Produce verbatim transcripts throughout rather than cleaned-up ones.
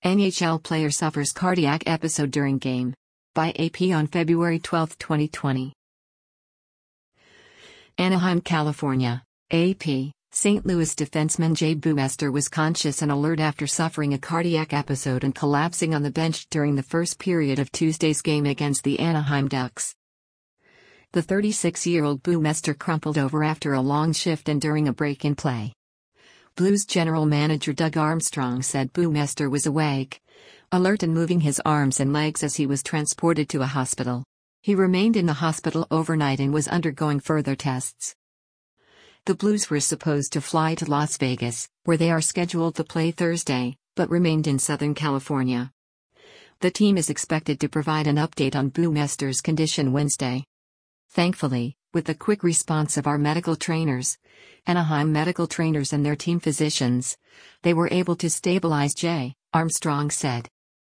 N H L player suffers cardiac episode during game. By A P on February twelfth, twenty twenty. Anaheim, California. A P. Saint Louis defenseman Jay Bouwmeester was conscious and alert after suffering a cardiac episode and collapsing on the bench during the first period of Tuesday's game against the Anaheim Ducks. The thirty-six-year-old Bouwmeester crumpled over after a long shift and during a break in play. Blues general manager Doug Armstrong said Bouwmeester was awake, alert and moving his arms and legs as he was transported to a hospital. He remained in the hospital overnight and was undergoing further tests. The Blues were supposed to fly to Las Vegas, where they are scheduled to play Thursday, but remained in Southern California. The team is expected to provide an update on Bouwmeester's condition Wednesday. Thankfully, with the quick response of our medical trainers, Anaheim medical trainers and their team physicians, they were able to stabilize Jay, Armstrong said.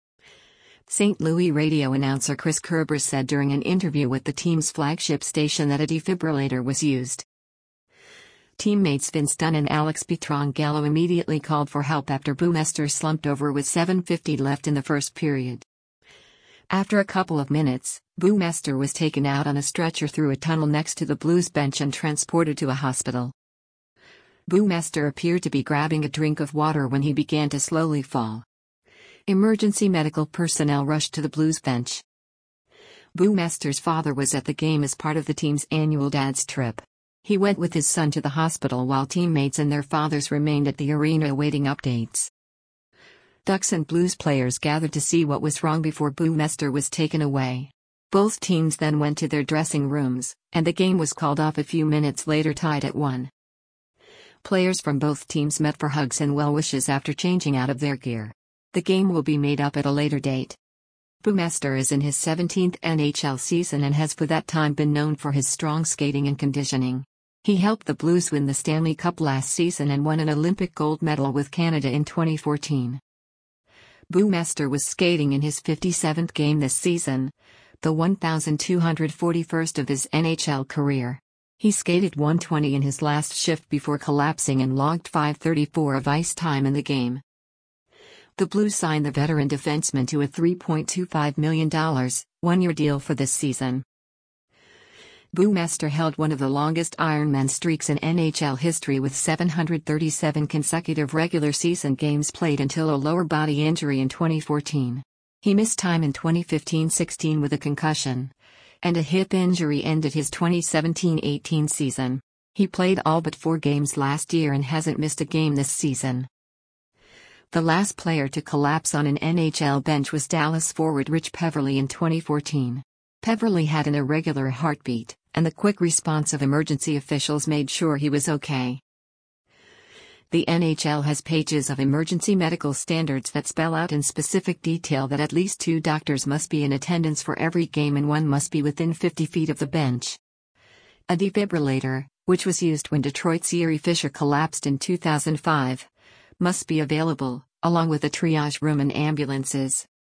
Saint Louis radio announcer Chris Kerber said during an interview with the team's flagship station that a defibrillator was used. Teammates Vince Dunn and Alex Pietrangelo immediately called for help after Bouwmeester slumped over with seven fifty left in the first period. After a couple of minutes, Bouwmeester was taken out on a stretcher through a tunnel next to the Blues bench and transported to a hospital. Bouwmeester appeared to be grabbing a drink of water when he began to slowly fall. Emergency medical personnel rushed to the Blues bench. Bouwmeester's father was at the game as part of the team's annual dad's trip. He went with his son to the hospital while teammates and their fathers remained at the arena awaiting updates. Ducks and Blues players gathered to see what was wrong before Bouwmeester was taken away. Both teams then went to their dressing rooms, and the game was called off a few minutes later tied at one. Players from both teams met for hugs and well wishes after changing out of their gear. The game will be made up at a later date. Bouwmeester is in his seventeenth N H L season and has for that time been known for his strong skating and conditioning. He helped the Blues win the Stanley Cup last season and won an Olympic gold medal with Canada in twenty fourteen. Bouwmeester was skating in his fifty-seventh game this season, the one thousand two hundred forty-first of his N H L career. He skated one twenty in his last shift before collapsing and logged five thirty-four of ice time in the game. The Blues signed the veteran defenseman to a three point two five million dollars, one-year deal for this season. Bouwmeester held one of the longest Ironman streaks in N H L history with seven hundred thirty-seven consecutive regular season games played until a lower body injury in twenty fourteen. He missed time in twenty fifteen sixteen with a concussion, and a hip injury ended his twenty seventeen eighteen season. He played all but four games last year and hasn't missed a game this season. The last player to collapse on an N H L bench was Dallas forward Rich Peverley in twenty fourteen. Peverley had an irregular heartbeat, and the quick response of emergency officials made sure he was okay. The N H L has pages of emergency medical standards that spell out in specific detail that at least two doctors must be in attendance for every game and one must be within fifty feet of the bench. A defibrillator, which was used when Detroit's Yuri Fisher collapsed in two thousand five, must be available, along with a triage room and ambulances.